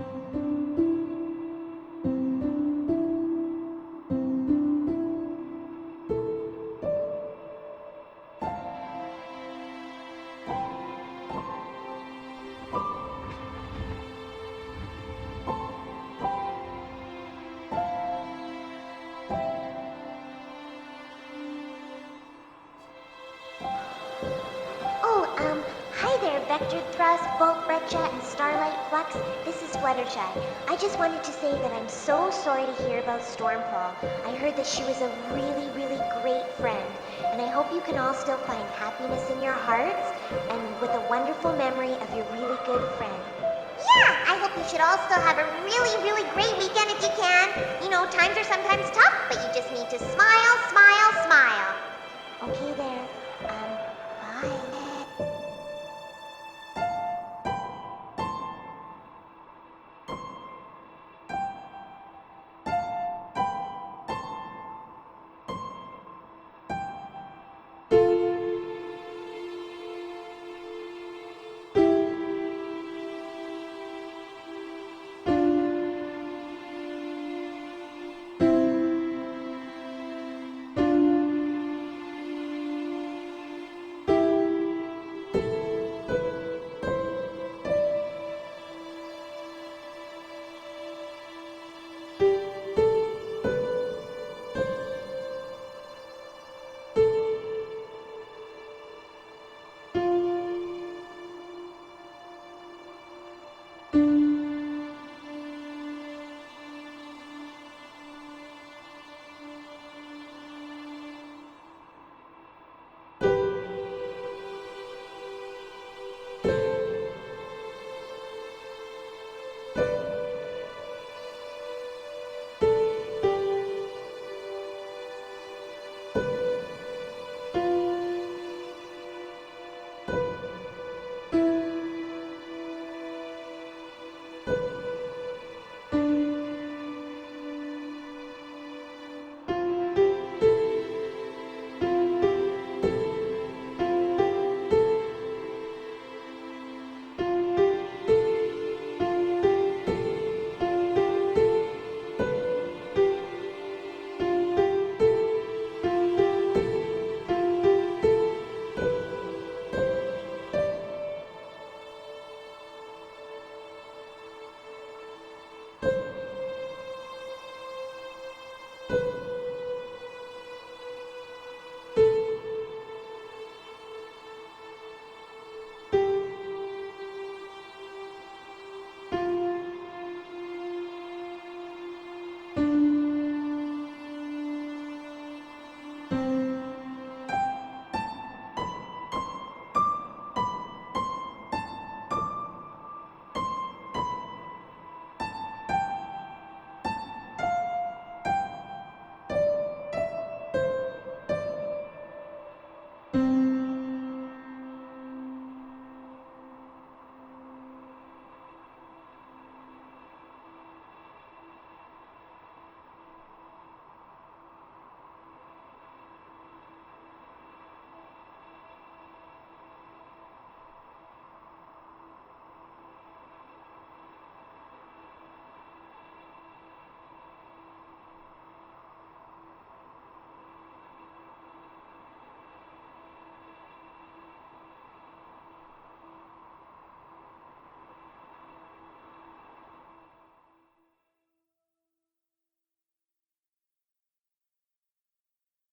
Hi there, Vector Thrust, Volt Breccia, and Starlight Flux. This is Fluttershy. I just wanted to say that I'm so sorry to hear about Stormfall. I heard that she was a really, really great friend, and I hope you can all still find happiness in your hearts and with a wonderful memory of your really good friend. Yeah, I hope you should all still have a really, really great weekend if you can. You know, times are sometimes tough, but you just need to smile, smile, smile. Okay there.